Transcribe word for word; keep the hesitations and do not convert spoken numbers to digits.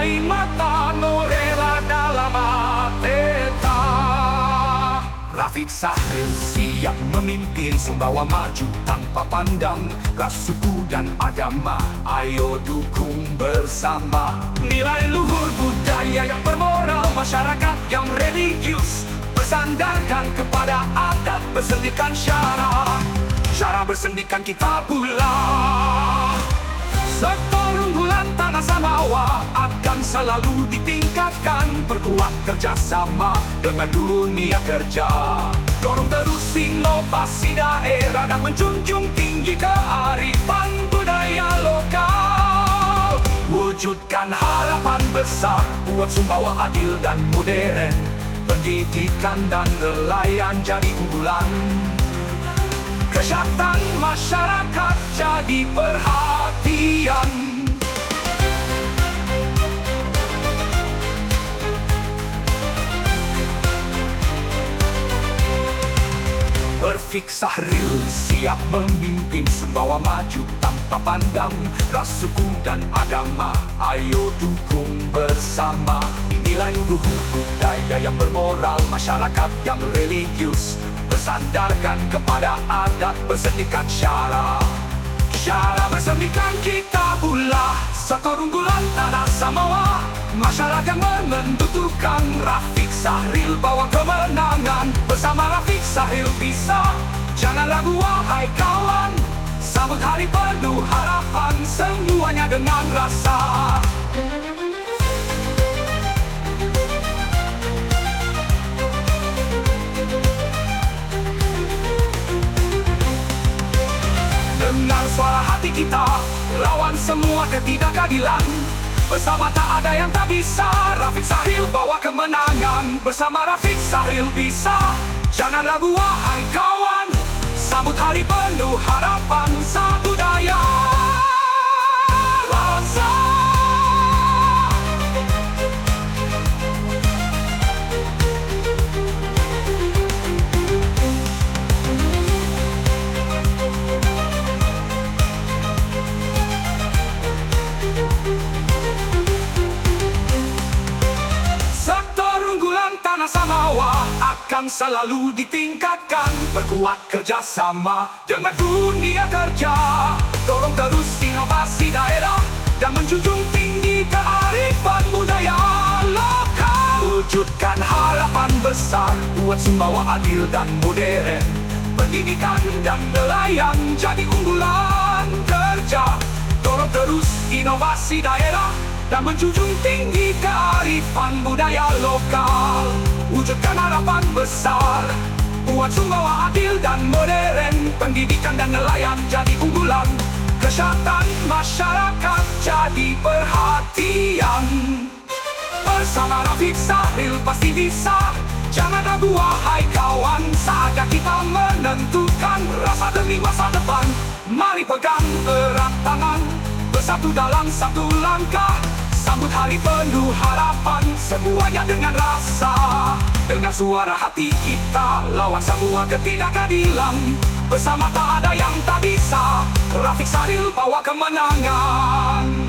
air mata no rela dalam hati. Rafiq Sahril siap memimpin, membawa maju tanpa pandang ras suku dan agama. Ayo dukung bersama nilai luhur budaya yang bermoral, masyarakat yang religius bersandarkan kepada adat, bersendikan syara. Syara bersendikan kita pula. Sektor unggulan tanah Samawa akan selalu ditingkatkan, berkuat kerjasama dengan dunia kerja. Dorong terus inovasi daerah dan menjunjung tinggi kearifan budaya lokal. Wujudkan harapan besar, buat Sumbawa adil dan modern, pendidikan dan nelayan jadi unggulan. Kesehatan masyarakat jadi perhatian. Rafiq Sahril siap memimpin, Sumbawa maju tanpa pandang ras suku dan agama. Ayo dukung bersama nilai luhur budaya yang bermoral, masyarakat yang religius bersandarkan kepada adat, bersendikan syara. Syara bersendikan kita pula. Sektor unggulan tanah Samawa, masyarakat menentukan. Rafiq Sahril bawa kemenangan, bersama Rafiq Sahril bisa. Jangan ragu wahai kawan, sambut hari penuh harapan, semuanya dengan rasa. Dengar suara hati kita, lawan semua ketidakadilan. Bersama tak ada yang tak bisa. Rafiq Sahril bawa kemenangan, bersama Rafiq Sahril bisa. Jangan ragu wahai kawan, sambut hari penuh harapan, satu daya rasa. Samawa akan selalu ditingkatkan, berkuat kerjasama dengan dunia kerja. Dorong terus inovasi daerah dan menjunjung tinggi kearifan budaya lokal. Wujudkan harapan besar, buat Sumbawa adil dan modern, pendidikan dan nelayan jadi unggulan kerja. Dorong terus inovasi daerah dan menjunjung tinggi kearifan budaya lokal. Wujudkan harapan besar, buat Sumbawa adil dan modern, pendidikan dan nelayan jadi unggulan. Kesehatan masyarakat jadi perhatian. Bersama Rafiq Sahril pasti bisa. Jangan ragu wahai kawan, saatnya kita menentukan rasa demi masa depan. Mari pegang erat tangan, bersatu dalam satu langkah. Sambut hari penuh harapan, semuanya dengan rasa. Dengan suara hati kita, lawan semua ketidakadilan. Bersama tak ada yang tak bisa. Rafiq Sahril bawa kemenangan.